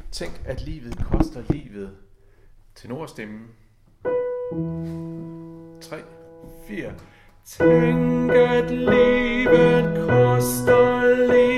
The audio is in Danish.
Tænk, at livet koster livet. Tenorstemmen. 3, 4. Tænk, at livet koster livet.